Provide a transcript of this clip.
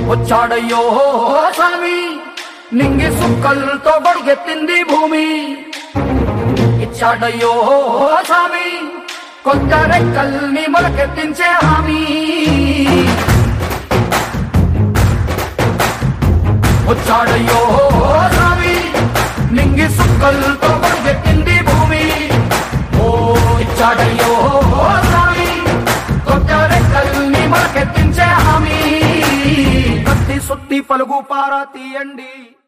వచ్చాడయ్యో స్వామి నింగి సుక్కలతో బడిగెత్తింది భూమి ఇచ్చాడయ్యో స్వామి కొత్త రెక్కల్ని మొలకెత్తించే హామీ వచ్చాడయ్యో స్వామి నింగి సుక్కలతో బడిగెత్తింది భూమి ఓ ఇచ్చాడయ్యో స్వామి కొత్త రెక్కల్ని మొలకెత్తించే హామీ కత్తి సుత్తి పలుగు పారా తీయండి.